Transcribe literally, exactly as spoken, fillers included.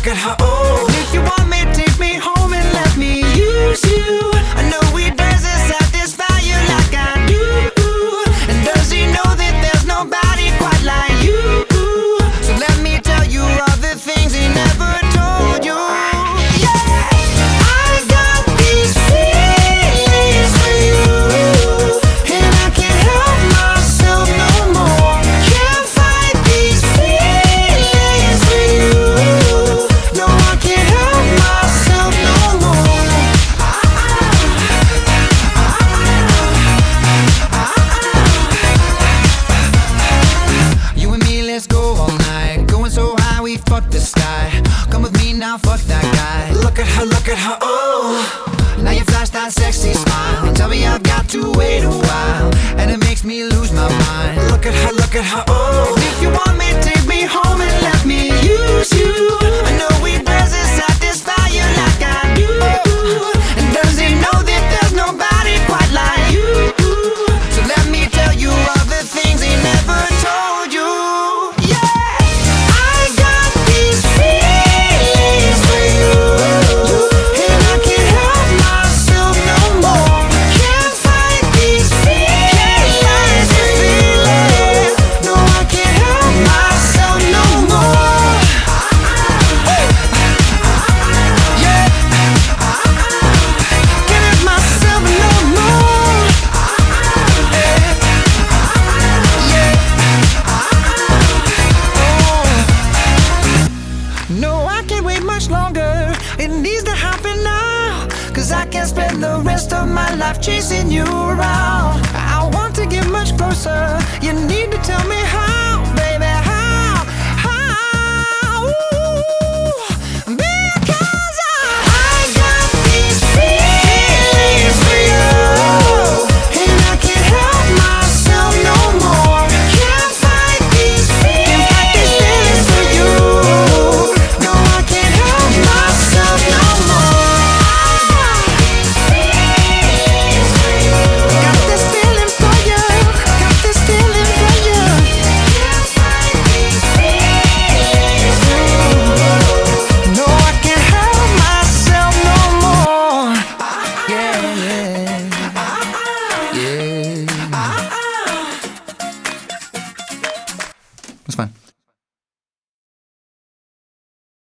look at her, oh. If you want me, take me home and let me use you. I know he doesn't satisfy you like I do. And does he know that there's nobody quite like you? So let me tell you all the things he never told you. Yeah, I got these feelings for you, and I can't help myself no more. Can't fight these feelings for you. No, I can't help myself no more. You and me, let's go all night. Going so high, we fuck the sky. Come with me now, fuck that guy. Look at her, look at her, oh. Now you flash that sexy smile. Tell me I've got to wait a while, and it makes me lose my mind. Look at her, look at her, oh. If you want me, take me home and let me use you. I know he doesn't satisfy you like I do. And does he know that there's nobody quite like you? So let me tell you all the things he never told you. Yeah, I got these feelings for you, and I can't help myself no more. Can't fight these feelings, feelings. No, I can't help myself no more. Yeah, can't help myself no more. Yeah, yeah. No, I can't wait much longer. It needs to happen now, 'cause I can't spend the rest of my life chasing you around. I want to get much closer. You need to tell me how, baby, how, how. Ooh, because I, I got these feelings for you, and I can't help myself no more. Can't fight these feelings for you. No, I can't help myself no more. Got this feeling for you. Got this feeling for you. Can't fight these feelings for you. No, I can't help myself no more. Yeah, yeah, yeah. That's fine.